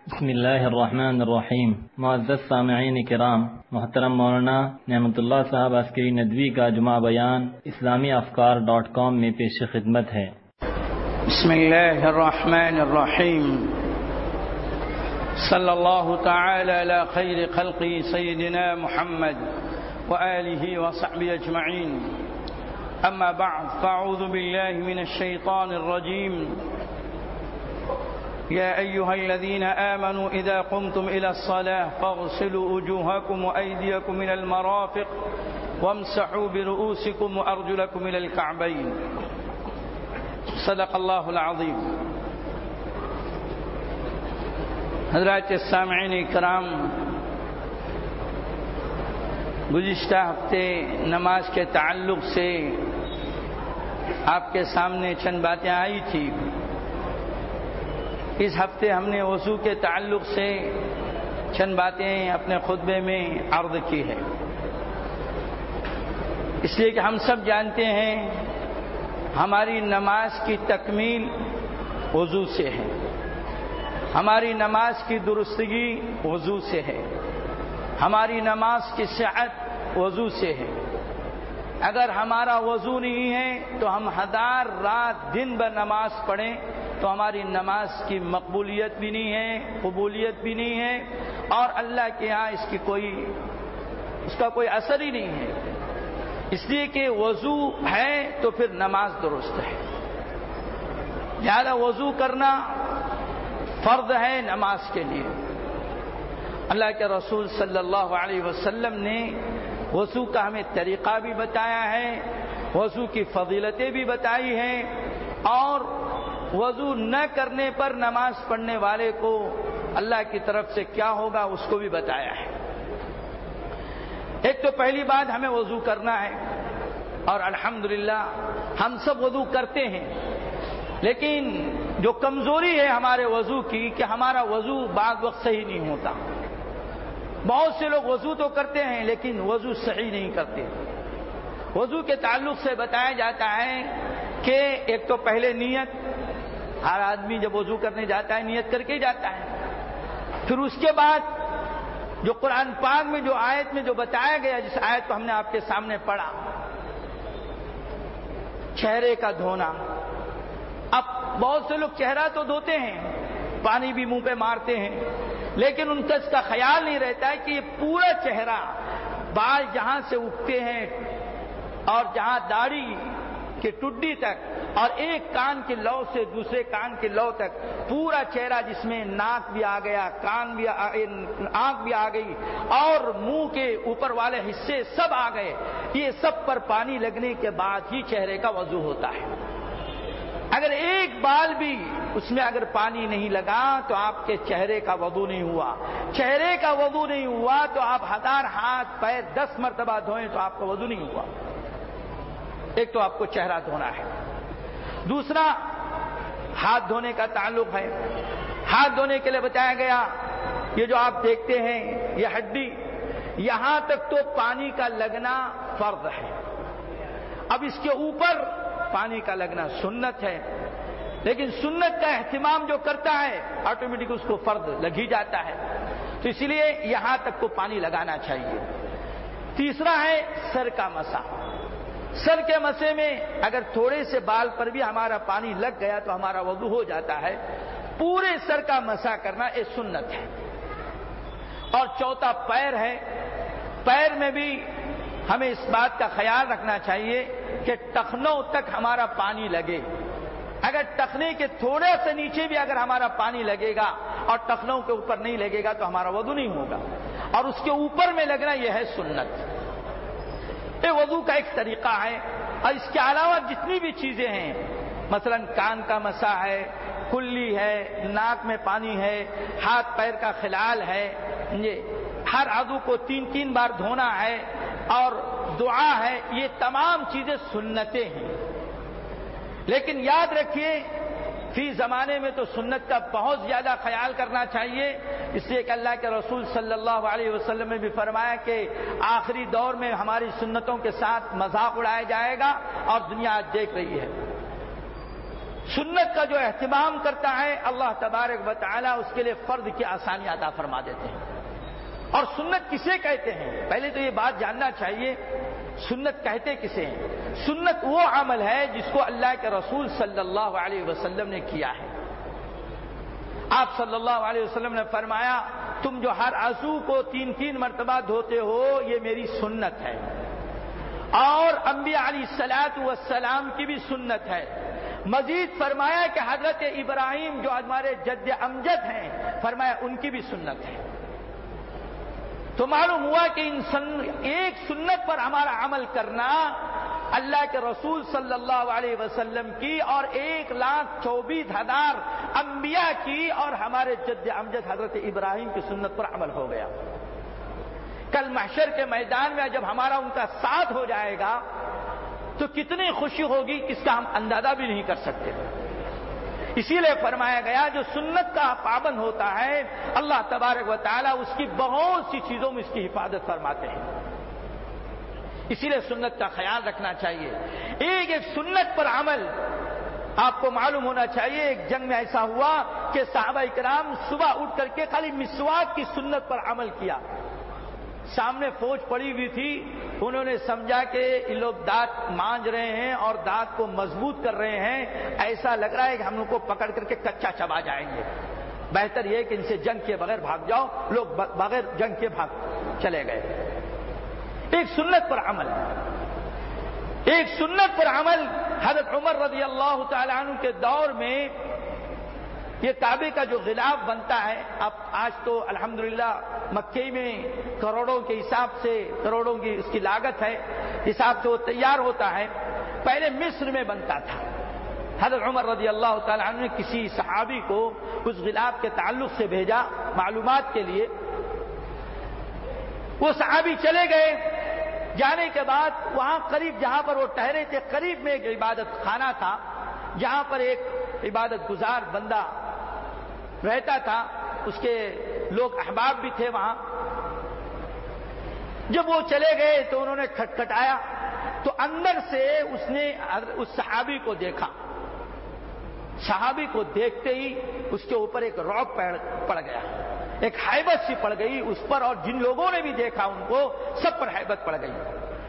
بسم اللہ الرحمن الرحیم۔ معزز سامعین کرام، محترم مولانا نعمت اللہ صاحب عسکری ندوی کا جمعہ بیان اسلامیافکار.com میں پیش خدمت ہے۔ بسم اللہ الرحمن الرحیم۔ صلی اللہ تعالی علی خیر خلقی سیدنا محمد وآلہ وصحبہ اجمعین، اما بعد فاعوذ باللہ من الشیطان الرجیم۔ يا أيها الذين آمنوا إذا قمتم إلى الصلاة فاغسلوا وجوهكم وأيديكم إلى المرافق وامسحوا برؤوسكم وأرجلكم إلى الكعبين، صدق الله العظيم۔ حضرات السامعین کرام، گزشتہ ہفتے نماز کے تعلق سے آپ کے سامنے چند باتیں آئی تھی۔ اس ہفتے ہم نے وضو کے تعلق سے چند باتیں اپنے خطبے میں عرض کی ہے، اس لیے کہ ہم سب جانتے ہیں ہماری نماز کی تکمیل وضو سے ہے، ہماری نماز کی درستگی وضو سے ہے، ہماری نماز کی صحت وضو سے ہے۔ اگر ہمارا وضو نہیں ہے تو ہم ہزار رات دن بھر نماز پڑھیں تو ہماری نماز کی مقبولیت بھی نہیں ہے، قبولیت بھی نہیں ہے، اور اللہ کے ہاں اس کا کوئی اثر ہی نہیں ہے۔ اس لیے کہ وضو ہے تو پھر نماز درست ہے، لہذا وضو کرنا فرض ہے نماز کے لیے۔ اللہ کے رسول صلی اللہ علیہ وسلم نے وضو کا ہمیں طریقہ بھی بتایا ہے، وضو کی فضیلتیں بھی بتائی ہیں، اور وضو نہ کرنے پر نماز پڑھنے والے کو اللہ کی طرف سے کیا ہوگا اس کو بھی بتایا ہے۔ ایک تو پہلی بات ہمیں وضو کرنا ہے، اور الحمدللہ ہم سب وضو کرتے ہیں، لیکن جو کمزوری ہے ہمارے وضو کی کہ ہمارا وضو بعض وقت صحیح نہیں ہوتا۔ بہت سے لوگ وضو تو کرتے ہیں لیکن وضو صحیح نہیں کرتے۔ وضو کے تعلق سے بتایا جاتا ہے کہ ایک تو پہلے نیت، ہر آدمی جب وضو کرنے جاتا ہے نیت کر کے ہی جاتا ہے۔ پھر اس کے بعد جو قرآن پاک میں جو آیت میں جو بتایا گیا، جس آیت کو ہم نے آپ کے سامنے پڑھا، چہرے کا دھونا۔ اب بہت سے لوگ چہرہ تو دھوتے ہیں، پانی بھی منہ پہ مارتے ہیں، لیکن ان کا اس کا خیال نہیں رہتا ہے کہ یہ پورا چہرہ، بال جہاں سے اٹھتے ہیں اور جہاں داڑھی کی ٹڈی تک، اور ایک کان کے لو سے دوسرے کان کے لو تک پورا چہرہ، جس میں ناک بھی آ گیا، کان بھی آنکھ بھی آ گئی، اور منہ کے اوپر والے حصے سب آ گئے، یہ سب پر پانی لگنے کے بعد ہی چہرے کا وضو ہوتا ہے۔ اگر ایک بال بھی اس میں اگر پانی نہیں لگا تو آپ کے چہرے کا وضو نہیں ہوا۔ چہرے کا وضو نہیں ہوا تو آپ ہزار ہاتھ پیر 10 مرتبہ دھوئیں تو آپ کا وضو نہیں ہوا۔ ایک تو آپ کو چہرہ دھونا ہے، دوسرا ہاتھ دھونے کا تعلق ہے۔ ہاتھ دھونے کے لیے بتایا گیا، یہ جو آپ دیکھتے ہیں یہ ہڈی، یہاں تک تو پانی کا لگنا فرض ہے۔ اب اس کے اوپر پانی کا لگنا سنت ہے، لیکن سنت کا اہتمام جو کرتا ہے آٹومیٹک اس کو فرض لگ ہی جاتا ہے، تو اسی لیے یہاں تک کو پانی لگانا چاہیے۔ تیسرا ہے سر کا مسح۔ سر کے مسح میں اگر تھوڑے سے بال پر بھی ہمارا پانی لگ گیا تو ہمارا وضو ہو جاتا ہے۔ پورے سر کا مسح کرنا یہ سنت ہے۔ اور چوتھا پیر ہے، پیر میں بھی ہمیں اس بات کا خیال رکھنا چاہیے کہ ٹخنوں تک ہمارا پانی لگے۔ اگر ٹخنے کے تھوڑے سے نیچے بھی اگر ہمارا پانی لگے گا اور ٹخنوں کے اوپر نہیں لگے گا تو ہمارا وضو نہیں ہوگا، اور اس کے اوپر میں لگنا یہ ہے سنت۔ یہ وضو کا ایک طریقہ ہے۔ اور اس کے علاوہ جتنی بھی چیزیں ہیں، مثلا کان کا مسح ہے، کلی ہے، ناک میں پانی ہے، ہاتھ پیر کا خلال ہے، یہ ہر عضو کو 3 بار دھونا ہے، اور دعا ہے، یہ تمام چیزیں سنتیں ہیں۔ لیکن یاد رکھیے فی زمانے میں تو سنت کا بہت زیادہ خیال کرنا چاہیے، اس لیے کہ اللہ کے رسول صلی اللہ علیہ وسلم نے بھی فرمایا کہ آخری دور میں ہماری سنتوں کے ساتھ مذاق اڑایا جائے گا، اور دنیا آج دیکھ رہی ہے۔ سنت کا جو اہتمام کرتا ہے اللہ تبارک و تعالی اس کے لیے فرض کی آسانی عطا فرما دیتے ہیں۔ اور سنت کسے کہتے ہیں؟ پہلے تو یہ بات جاننا چاہیے، سنت کہتے کسے ہیں؟ سنت وہ عمل ہے جس کو اللہ کے رسول صلی اللہ علیہ وسلم نے کیا ہے۔ آپ صلی اللہ علیہ وسلم نے فرمایا تم جو ہر عضو کو 3 مرتبہ دھوتے ہو یہ میری سنت ہے، اور انبیاء علیہ الصلوۃ والسلام کی بھی سنت ہے۔ مزید فرمایا کہ حضرت ابراہیم جو ہمارے جد امجد ہیں فرمایا ان کی بھی سنت ہے۔ تو معلوم ہوا کہ ایک سنت پر ہمارا عمل کرنا اللہ کے رسول صلی اللہ علیہ وسلم کی اور 1,24,000 انبیاء کی اور ہمارے جد امجد حضرت ابراہیم کی سنت پر عمل ہو گیا۔ کل محشر کے میدان میں جب ہمارا ان کا ساتھ ہو جائے گا تو کتنی خوشی ہوگی اس کا ہم اندازہ بھی نہیں کر سکتے۔ اسی لیے فرمایا گیا جو سنت کا پابند ہوتا ہے اللہ تبارک و تعالی اس کی بہت سی چیزوں میں اس کی حفاظت فرماتے ہیں۔ اسی لیے سنت کا خیال رکھنا چاہیے۔ ایک سنت پر عمل آپ کو معلوم ہونا چاہیے، ایک جنگ میں ایسا ہوا کہ صحابہ کرام صبح اٹھ کر کے خالی مسواک کی سنت پر عمل کیا۔ سامنے فوج پڑی ہوئی تھی، انہوں نے سمجھا کہ یہ لوگ دانت مانج رہے ہیں اور دانت کو مضبوط کر رہے ہیں، ایسا لگ رہا ہے کہ ہم لوگ کو پکڑ کر کے کچا چبا جائیں گے، بہتر یہ کہ ان سے جنگ کے بغیر بھاگ جاؤ۔ لوگ بغیر جنگ کے بھاگ چلے گئے۔ ایک سنت پر عمل، ایک سنت پر عمل حضرت عمر رضی اللہ تعالی عنہ کے دور میں یہ کعبے کا جو غلاف بنتا ہے، اب آج تو الحمدللہ مکے میں کروڑوں کے حساب سے، کروڑوں کی اس کی لاگت ہے، حساب سے وہ تیار ہوتا ہے، پہلے مصر میں بنتا تھا۔ حضرت عمر رضی اللہ تعالی عنہ نے کسی صحابی کو اس غلاف کے تعلق سے بھیجا معلومات کے لیے۔ وہ صحابی چلے گئے، جانے کے بعد وہاں قریب جہاں پر وہ ٹھہرے تھے قریب میں ایک عبادت خانہ تھا جہاں پر ایک عبادت گزار بندہ رہتا تھا، اس کے لوگ احباب بھی تھے وہاں۔ جب وہ چلے گئے تو انہوں نے کھٹکھٹایا تو اندر سے اس نے اس صحابی کو دیکھا۔ صحابی کو دیکھتے ہی اس کے اوپر ایک رعب پڑ گیا، ایک ہیبت سی پڑ گئی اس پر، اور جن لوگوں نے بھی دیکھا ان کو سب پر ہیبت پڑ گئی،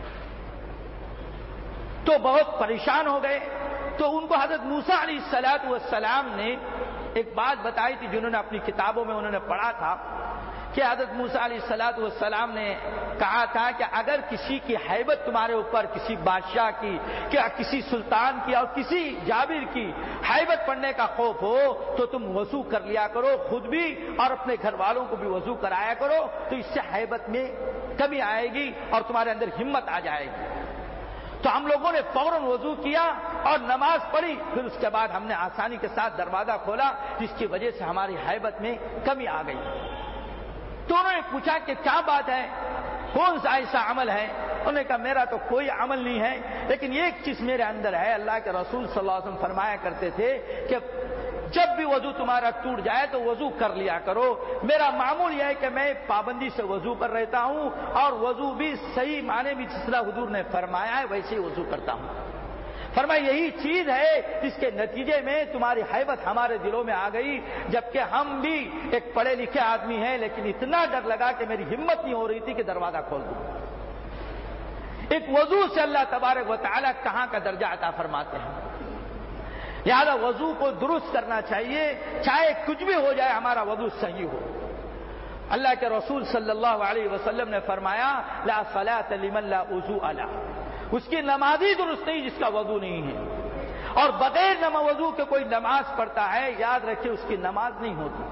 تو بہت پریشان ہو گئے۔ تو ان کو حضرت موسیٰ علیہ الصلوۃ والسلام نے ایک بات بتائی تھی جنہوں نے اپنی کتابوں میں انہوں نے پڑھا تھا کہ حضرت موسیٰ علیہ الصلوۃ والسلام نے کہا تھا کہ اگر کسی کی ہیبت تمہارے اوپر، کسی بادشاہ کی، کیا کسی سلطان کی اور کسی جابر کی ہیبت پڑنے کا خوف ہو تو تم وضو کر لیا کرو، خود بھی اور اپنے گھر والوں کو بھی وضو کرایا کرو، تو اس سے ہیبت میں کمی آئے گی اور تمہارے اندر ہمت آ جائے گی۔ تو ہم لوگوں نے فوراً وضو کیا اور نماز پڑھی، پھر اس کے بعد ہم نے آسانی کے ساتھ دروازہ کھولا جس کی وجہ سے ہماری ہیبت میں کمی آ گئی۔ تو انہوں نے پوچھا کہ کیا بات ہے، کون سا ایسا عمل ہے؟ انہوں نے کہا میرا تو کوئی عمل نہیں ہے، لیکن ایک چیز میرے اندر ہے۔ اللہ کے رسول صلی اللہ علیہ وسلم فرمایا کرتے تھے کہ جب بھی وضو تمہارا ٹوٹ جائے تو وضو کر لیا کرو۔ میرا معمول یہ ہے کہ میں پابندی سے وضو پر رہتا ہوں اور وضو بھی صحیح معنی میں جس طرح حضور نے فرمایا ہے ویسے ہی وضو کرتا ہوں۔ فرمایا یہی چیز ہے جس کے نتیجے میں تمہاری ہیبت ہمارے دلوں میں آ گئی، جبکہ ہم بھی ایک پڑھے لکھے آدمی ہیں، لیکن اتنا ڈر لگا کہ میری ہمت نہیں ہو رہی تھی کہ دروازہ کھول دوں۔ ایک وضو سے اللہ تبارک و تعالی کہاں کا درجہ عطا فرماتے ہیں۔ لہذا وضو کو درست کرنا چاہیے، چاہے کچھ بھی ہو جائے ہمارا وضو صحیح ہو۔ اللہ کے رسول صلی اللہ علیہ وسلم نے فرمایا لا صلاۃ لمن لا وضوء له، اس کی نماز ہی درست نہیں جس کا وضو نہیں ہے، اور بغیر وضو کے کوئی نماز پڑھتا ہے یاد رکھے اس کی نماز نہیں ہوتی۔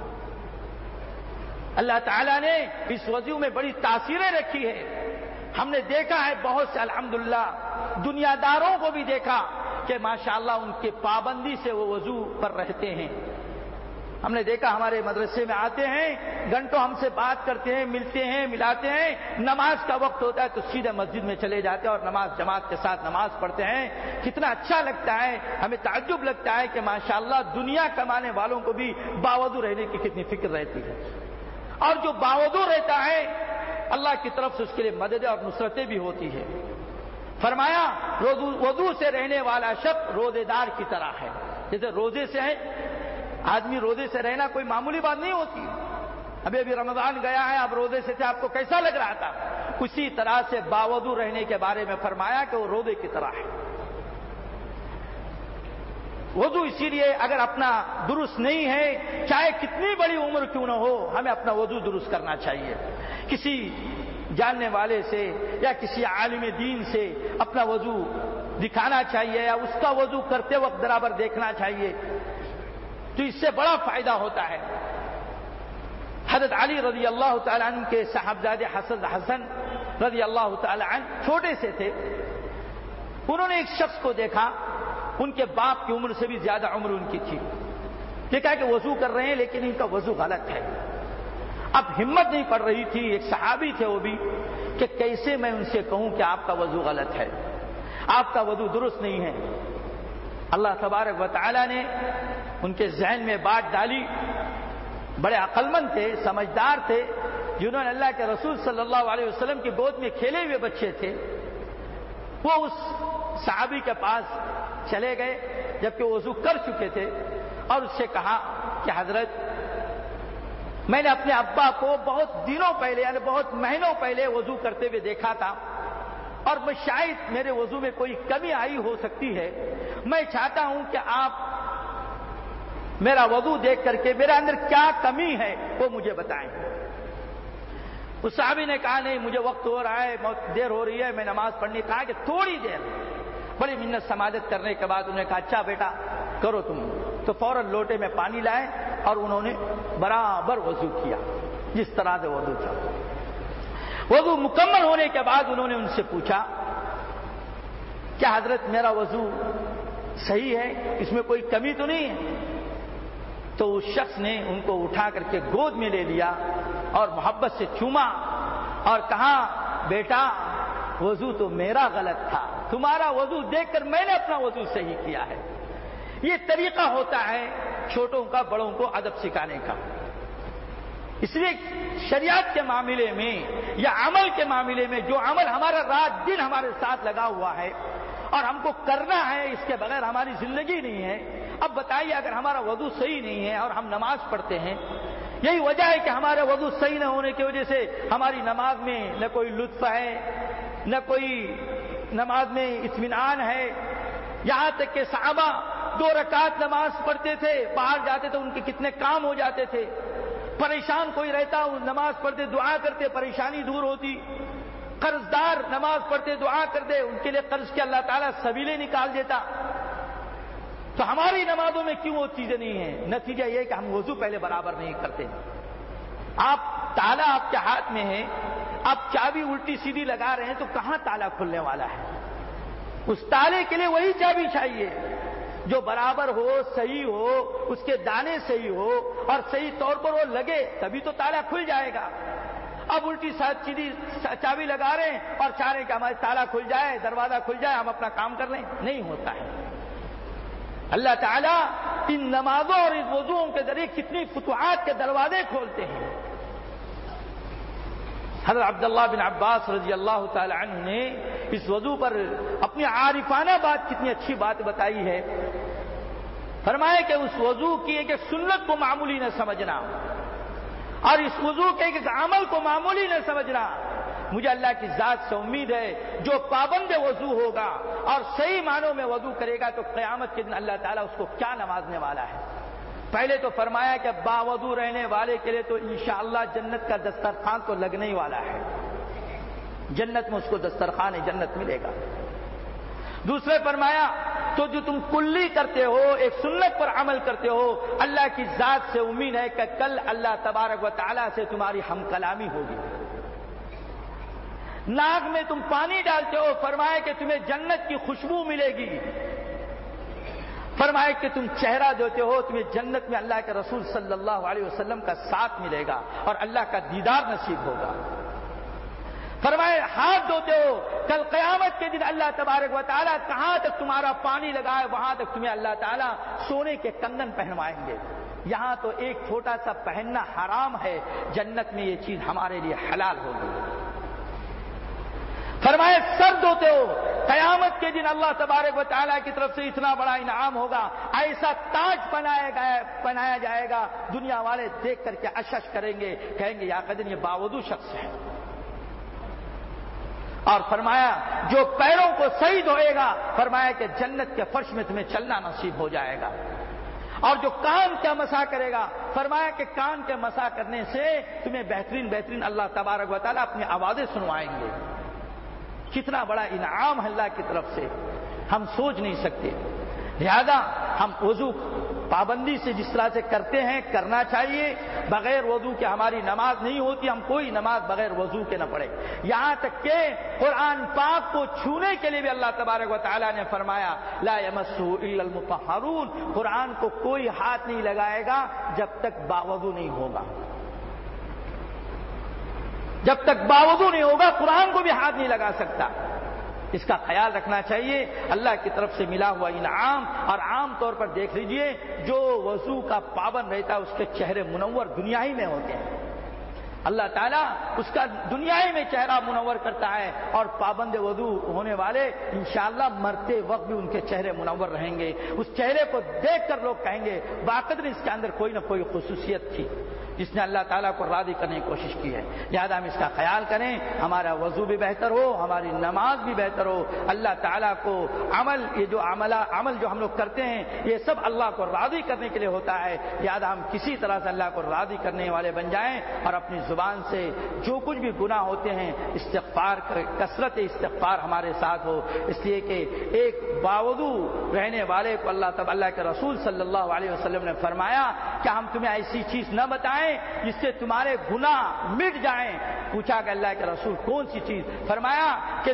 اللہ تعالیٰ نے اس وضو میں بڑی تاثیریں رکھی ہے۔ ہم نے دیکھا ہے بہت سے الحمدللہ دنیا داروں کو بھی دیکھا کہ ماشاءاللہ ان کے پابندی سے وہ وضو پر رہتے ہیں۔ ہم نے دیکھا ہمارے مدرسے میں آتے ہیں، گھنٹوں ہم سے بات کرتے ہیں، ملتے ہیں، ملاتے ہیں، نماز کا وقت ہوتا ہے تو سیدھے مسجد میں چلے جاتے ہیں اور نماز جماعت کے ساتھ نماز پڑھتے ہیں۔ کتنا اچھا لگتا ہے، ہمیں تعجب لگتا ہے کہ ماشاءاللہ دنیا کمانے والوں کو بھی باوضو رہنے کی کتنی فکر رہتی ہے، اور جو باوضو رہتا ہے اللہ کی طرف سے اس کے لیے مدد اور نصرتیں بھی ہوتی ہے۔ فرمایا وضو سے رہنے والا شخص روزے دار کی طرح ہے، جیسے روزے سے ہے، آدمی روزے سے رہنا کوئی معمولی بات نہیں ہوتی. ابھی رمضان گیا ہے، اب روزے سے تھے، آپ کو کیسا لگ رہا تھا؟ اسی طرح سے باوضو رہنے کے بارے میں فرمایا کہ وہ روزے کی طرح ہے. وضو اسی لیے اگر اپنا درست نہیں ہے، چاہے کتنی بڑی عمر کیوں نہ ہو، ہمیں اپنا وضو درست کرنا چاہیے. کسی جاننے والے سے یا کسی عالم دین سے اپنا وضو دکھانا چاہیے یا اس کا وضو کرتے وقت برابر دیکھنا چاہیے، تو اس سے بڑا فائدہ ہوتا ہے. حضرت علی رضی اللہ تعالیٰ عنہ کے صاحبزادے حسن رضی اللہ تعالیٰ عنہ چھوٹے سے تھے. انہوں نے ایک شخص کو دیکھا، ان کے باپ کی عمر سے بھی زیادہ عمر ان کی تھی. دیکھا کہ وضو کر رہے ہیں لیکن ان کا وضو غلط ہے. اب ہمت نہیں پڑ رہی تھی، ایک صحابی تھے وہ بھی، کہ کیسے میں ان سے کہوں کہ آپ کا وضو غلط ہے، آپ کا وضو درست نہیں ہے. اللہ تبارک و تعالی نے ان کے ذہن میں بات ڈالی. بڑے عقلمند تھے، سمجھدار تھے، جنہوں نے اللہ کے رسول صلی اللہ علیہ وسلم کی گود میں کھیلے ہوئے بچے تھے. وہ اس صحابی کے پاس چلے گئے جبکہ وضو کر چکے تھے اور اس سے کہا کہ حضرت، میں نے اپنے ابا کو بہت دنوں پہلے یعنی بہت مہینوں پہلے وضو کرتے ہوئے دیکھا تھا اور میں شاید میرے وضو میں کوئی کمی آئی ہو سکتی ہے. میں چاہتا ہوں کہ آپ میرا وضو دیکھ کر کے میرے اندر کیا کمی ہے وہ مجھے بتائیں. اس صحابی نے کہا نہیں، مجھے وقت ہو رہا ہے، بہت دیر ہو رہی ہے، میں نماز پڑھنے. کہا کہ تھوڑی دیر. بڑی منت سماجت کرنے کے بعد انہوں نے کہا اچھا بیٹا کرو تم. تو فوراً لوٹے میں پانی لائے اور انہوں نے برابر وضو کیا جس طرح سے وضو تھا. وضو مکمل ہونے کے بعد انہوں نے ان سے پوچھا کیا حضرت میرا وضو صحیح ہے، اس میں کوئی کمی تو نہیں ہے؟ تو اس شخص نے ان کو اٹھا کر کے گود میں لے لیا اور محبت سے چوما اور کہا بیٹا وضو تو میرا غلط تھا، تمہارا وضو دیکھ کر میں نے اپنا وضو صحیح کیا ہے. یہ طریقہ ہوتا ہے چھوٹوں کا بڑوں کو ادب سکھانے کا. اس لیے شریعت کے معاملے میں یا عمل کے معاملے میں جو عمل ہمارا رات دن ہمارے ساتھ لگا ہوا ہے اور ہم کو کرنا ہے، اس کے بغیر ہماری زندگی نہیں ہے. اب بتائیے اگر ہمارا وضو صحیح نہیں ہے اور ہم نماز پڑھتے ہیں، یہی وجہ ہے کہ ہمارے وضو صحیح نہ ہونے کی وجہ سے ہماری نماز میں نہ کوئی لطف ہے، نہ کوئی نماز میں اطمینان ہے. یہاں تک کہ صحابہ 2 رکعت نماز پڑھتے تھے، باہر جاتے تو ان کے کتنے کام ہو جاتے تھے. پریشان کوئی رہتا نماز پڑھتے دعا کرتے، پریشانی دور ہوتی. قرضدار نماز پڑھتے دعا کرتے، ان کے لیے قرض کے اللہ تعالیٰ سبیلیں نکال دیتا. تو ہماری نمازوں میں کیوں وہ چیزیں نہیں ہیں؟ نتیجہ یہ کہ ہم وضو پہلے برابر نہیں کرتے. آپ تالا آپ کے ہاتھ میں ہے، آپ چابی الٹی سیدھی لگا رہے ہیں تو کہاں تالا کھلنے والا ہے؟ اس تالے کے لیے وہی چابی چاہیے جو برابر ہو، صحیح ہو، اس کے دانے صحیح ہو اور صحیح طور پر وہ لگے، تبھی تو تالا کھل جائے گا. اب الٹی سیدھی چابی لگا رہے ہیں اور چاہ رہے ہیں کہ ہمارے تالا کھل جائے، دروازہ کھل جائے، ہم اپنا کام کر لیں. نہیں ہوتا ہے. اللہ تعالیٰ ان نمازوں اور ان وضوؤں کے ذریعے کتنی فتوحات کے دروازے کھولتے ہیں. حضرت عبداللہ بن عباس رضی اللہ تعالی عنہ نے اس وضو پر اپنی عارفانہ بات، کتنی اچھی بات بتائی ہے. فرمایا کہ اس وضو کی ایک سنت کو معمولی نہ سمجھنا اور اس وضو کے ایک عمل کو معمولی نہ سمجھنا. مجھے اللہ کی ذات سے امید ہے جو پابند وضو ہوگا اور صحیح معنوں میں وضو کرے گا تو قیامت کے دن اللہ تعالیٰ اس کو کیا نوازنے والا ہے. پہلے تو فرمایا کہ باوضو رہنے والے کے لیے تو انشاءاللہ جنت کا دسترخوان تو لگنے ہی والا ہے، جنت میں اس کو دسترخوان جنت ملے گا. دوسرے فرمایا تو جو تم کلی کرتے ہو، ایک سنت پر عمل کرتے ہو، اللہ کی ذات سے امید ہے کہ کل اللہ تبارک و تعالیٰ سے تمہاری ہم کلامی ہوگی. ناک میں تم پانی ڈالتے ہو، فرمایا کہ تمہیں جنت کی خوشبو ملے گی. فرمایا کہ تم چہرہ دیتے ہو، تمہیں جنت میں اللہ کے رسول صلی اللہ علیہ وسلم کا ساتھ ملے گا اور اللہ کا دیدار نصیب ہوگا. فرمایا ہاتھ دھوتے ہو، کل قیامت کے دن اللہ تبارک و تعالیٰ کہاں تک تمہارا پانی لگائے وہاں تک تمہیں اللہ تعالیٰ سونے کے کنگن پہنوائیں گے. یہاں تو ایک چھوٹا سا پہننا حرام ہے، جنت میں یہ چیز ہمارے لیے حلال ہوگی. فرمائے سر دھوتے ہو، قیامت کے دن اللہ تبارک و تعالیٰ کی طرف سے اتنا بڑا انعام ہوگا، ایسا تاج پہنایا جائے گا، دنیا والے دیکھ کر کے اشش کریں گے، کہیں گے یا قدر یہ باوضو شخص ہے۔ اور فرمایا جو پیروں کو صحیح دھوئے گا، فرمایا کہ جنت کے فرش میں تمہیں چلنا نصیب ہو جائے گا۔ اور جو کان کا مسح کرے گا، فرمایا کہ کان کے مسح کرنے سے تمہیں بہترین اللہ تبارک و تعالیٰ اپنی آوازیں سنوائیں گے۔ کتنا بڑا انعام ہے اللہ کی طرف سے، ہم سوچ نہیں سکتے۔ لہذا ہم وضو پابندی سے جس طرح سے کرتے ہیں کرنا چاہیے، بغیر وضو کے ہماری نماز نہیں ہوتی، ہم کوئی نماز بغیر وضو کے نہ پڑھے۔ یہاں تک کہ قرآن پاک کو چھونے کے لیے بھی اللہ تبارک و تعالیٰ نے فرمایا لا یمسہ الا المطہرون، قرآن کو کوئی ہاتھ نہیں لگائے گا جب تک باوضو نہیں ہوگا۔ جب تک باوضو نہیں ہوگا قرآن کو بھی ہاتھ نہیں لگا سکتا۔ اس کا خیال رکھنا چاہیے، اللہ کی طرف سے ملا ہوا انعام۔ اور عام طور پر دیکھ لیجئے جو وضو کا پابند رہتا ہے اس کے چہرے منور دنیا ہی میں ہوتے ہیں، اللہ تعالیٰ اس کا دنیا ہی میں چہرہ منور کرتا ہے، اور پابند وضو ہونے والے انشاءاللہ مرتے وقت بھی ان کے چہرے منور رہیں گے۔ اس چہرے کو دیکھ کر لوگ کہیں گے باقدر اس کے اندر کوئی نہ کوئی خصوصیت تھی جس نے اللہ تعالیٰ کو راضی کرنے کی کوشش کی ہے۔ لہذا ہم اس کا خیال کریں، ہمارا وضو بھی بہتر ہو، ہماری نماز بھی بہتر ہو، اللہ تعالیٰ کو یہ جو عمل جو ہم لوگ کرتے ہیں یہ سب اللہ کو راضی کرنے کے لیے ہوتا ہے۔ لہذا ہم کسی طرح سے اللہ کو راضی کرنے والے بن جائیں، اور اپنی زبان سے جو کچھ بھی گناہ ہوتے ہیں استغفار کریں، کثرت استغفار ہمارے ساتھ ہو، اس لیے کہ ایک باوضو رہنے والے کو اللہ کے رسول صلی اللہ علیہ وسلم نے فرمایا کہ ہم تمہیں ایسی چیز نہ بتائیں جس سے تمہارے گناہ مٹ جائیں۔ پوچھا کہ اللہ کے رسول کون سی چیز؟ فرمایا کہ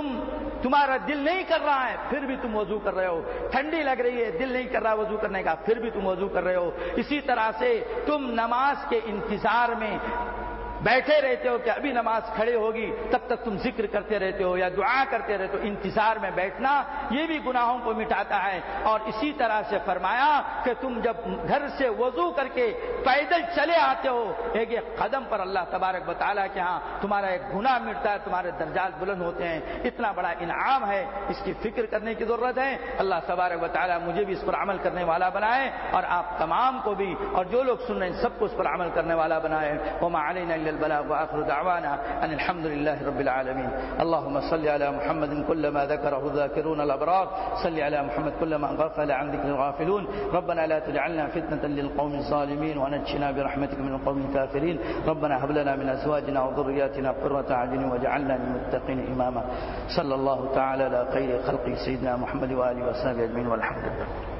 تمہارا دل نہیں کر رہا ہے پھر بھی تم وضو کر رہے ہو، ٹھنڈی لگ رہی ہے دل نہیں کر رہا وضو کرنے کا پھر بھی تم وضو کر رہے ہو، اسی طرح سے تم نماز کے انتظار میں بیٹھے رہتے ہو کہ ابھی نماز کھڑے ہوگی تب تک تم ذکر کرتے رہتے ہو یا دعا کرتے رہتے ہو، انتظار میں بیٹھنا یہ بھی گناہوں کو مٹاتا ہے۔ اور اسی طرح سے فرمایا کہ تم جب گھر سے وضو کر کے پیدل چلے آتے ہو، ایک قدم پر اللہ تبارک و تعالیٰ کے ہاں تمہارا ایک گناہ مٹتا ہے، تمہارے درجات بلند ہوتے ہیں۔ اتنا بڑا انعام ہے، اس کی فکر کرنے کی ضرورت ہے۔ اللہ تبارک و تعالیٰ مجھے بھی اس پر عمل کرنے والا بنائے، اور آپ تمام کو بھی، اور جو لوگ سن رہے ہیں سب کو اس پر عمل کرنے والا بنائے۔ وما علینا الا البلاغ وآخر دعوانا ان الحمد لله رب العالمين۔ اللهم صل على محمد كلما ذكره الذاكرون الأبرار، صل على محمد كلما غفل عن ذكر الغافلون، ربنا لا تجعلنا فتنة للقوم الظالمين ونجنا برحمتك من القوم الكافرين، ربنا هب لنا من أزواجنا وذرياتنا قرة أعين واجعلنا للمتقين إماما۔ صلى الله تعالى على خير خلقه سيدنا محمد وآله وصحبه أجمعين، والحمد لله۔